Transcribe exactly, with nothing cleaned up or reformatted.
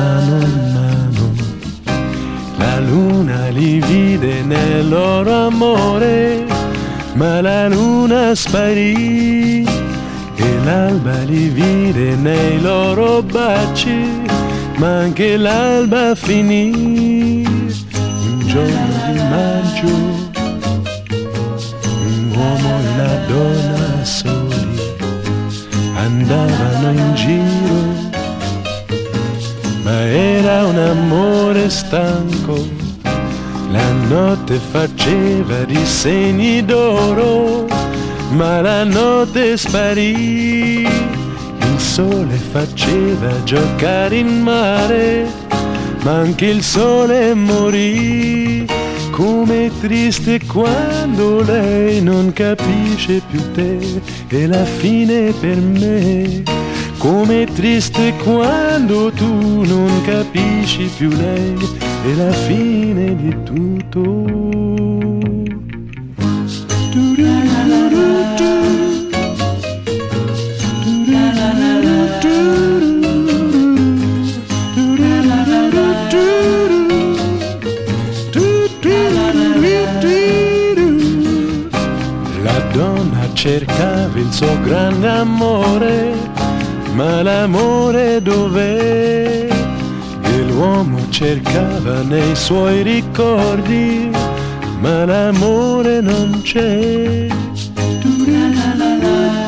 mano in mano, la luna li vide nel loro amore, ma la luna sparì e l'alba li vide nei loro baci, ma anche l'alba finì. Un giorno di maggio, un uomo e una donna soli andavano in giro, ma era un amore stanco. La notte faceva disegni d'oro, ma la notte sparì. Il sole faceva giocare in mare, ma anche il sole morì. Com'è triste quando lei non capisce più te, e la fine per me. Com'è triste quando tu non capisci più lei, e la fine di tutto. La donna cercava il suo grande amore, ma l'amore dov'è? E l'uomo cercava nei suoi ricordi, ma l'amore non c'è.